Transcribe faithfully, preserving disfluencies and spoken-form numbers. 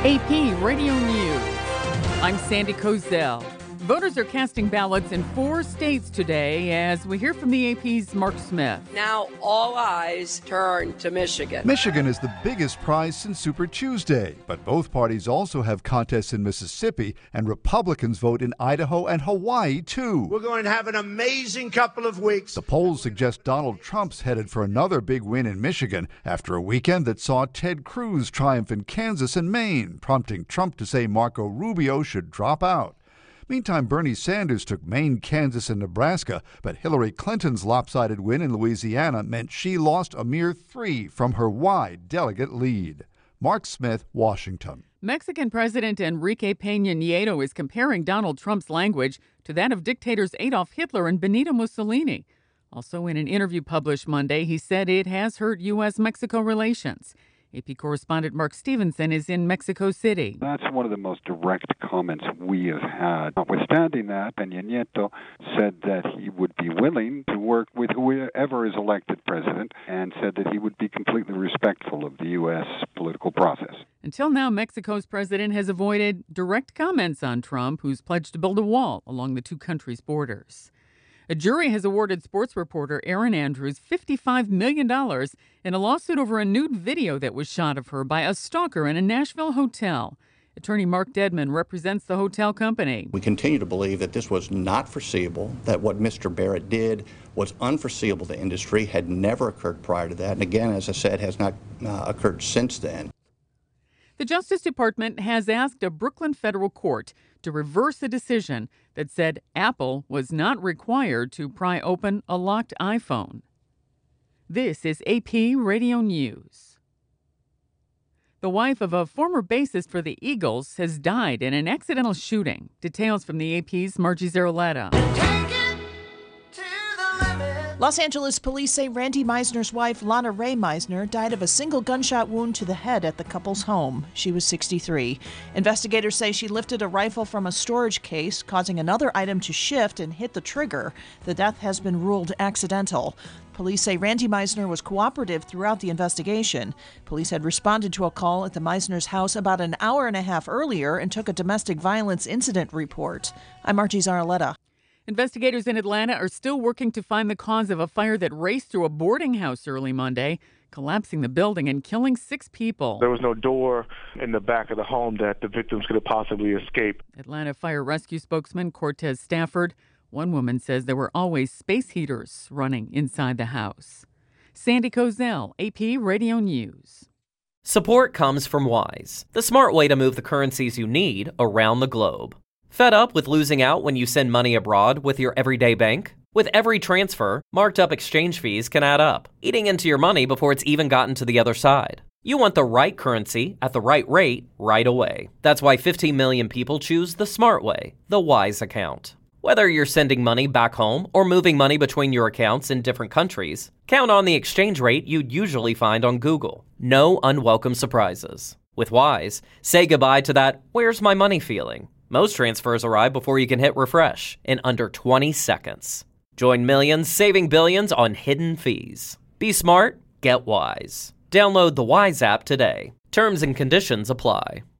A P Radio News. I'm Sandy Kozel. Voters are casting ballots in four states today as we hear from the A P's Mark Smith. Now all eyes turn to Michigan. Michigan is the biggest prize since Super Tuesday, but both parties also have contests in Mississippi, and Republicans vote in Idaho and Hawaii, too. We're going to have an amazing couple of weeks. The polls suggest Donald Trump's headed for another big win in Michigan after a weekend that saw Ted Cruz triumph in Kansas and Maine, prompting Trump to say Marco Rubio should drop out. Meantime, Bernie Sanders took Maine, Kansas, and Nebraska, but Hillary Clinton's lopsided win in Louisiana meant she lost a mere three from her wide delegate lead. Mark Smith, Washington. Mexican President Enrique Peña Nieto is comparing Donald Trump's language to that of dictators Adolf Hitler and Benito Mussolini. Also, in an interview published Monday, he said it has hurt U S Mexico relations. A P correspondent Mark Stevenson is in Mexico City. That's one of the most direct comments we have had. Notwithstanding that, Peña Nieto said that he would be willing to work with whoever is elected president and said that he would be completely respectful of the U S political process. Until now, Mexico's president has avoided direct comments on Trump, who's pledged to build a wall along the two countries' borders. A jury has awarded sports reporter Erin Andrews fifty-five million dollars in a lawsuit over a nude video that was shot of her by a stalker in a Nashville hotel. Attorney Mark Dedman represents the hotel company. We continue to believe that this was not foreseeable, that what Mister Barrett did was unforeseeable to industry, had never occurred prior to that, and again, as I said, has not uh, occurred since then. The Justice Department has asked a Brooklyn federal court to reverse a decision that said Apple was not required to pry open a locked iPhone. This is A P Radio News. The wife of a former bassist for the Eagles has died in an accidental shooting. Details from the A P's Margie Zaroletta. Los Angeles police say Randy Meisner's wife, Lana Ray Meisner, died of a single gunshot wound to the head at the couple's home. She was sixty-three. Investigators say she lifted a rifle from a storage case, causing another item to shift and hit the trigger. The death has been ruled accidental. Police say Randy Meisner was cooperative throughout the investigation. Police had responded to a call at the Meisner's house about an hour and a half earlier and took a domestic violence incident report. I'm Margie Zaroletta. Investigators in Atlanta are still working to find the cause of a fire that raced through a boarding house early Monday, collapsing the building and killing six people. There was no door in the back of the home that the victims could have possibly escaped. Atlanta Fire Rescue spokesman Cortez Stafford. One woman says there were always space heaters running inside the house. Sandy Kozel, A P Radio News. Support comes from Wise, the smart way to move the currencies you need around the globe. Fed up with losing out when you send money abroad with your everyday bank? With every transfer, marked up exchange fees can add up, eating into your money before it's even gotten to the other side. You want the right currency at the right rate right away. That's why fifteen million people choose the smart way, the Wise account. Whether you're sending money back home or moving money between your accounts in different countries, count on the exchange rate you'd usually find on Google. No unwelcome surprises. With Wise, say goodbye to that "where's my money" feeling. Most transfers arrive before you can hit refresh in under twenty seconds. Join millions saving billions on hidden fees. Be smart, get Wise. Download the Wise app today. Terms and conditions apply.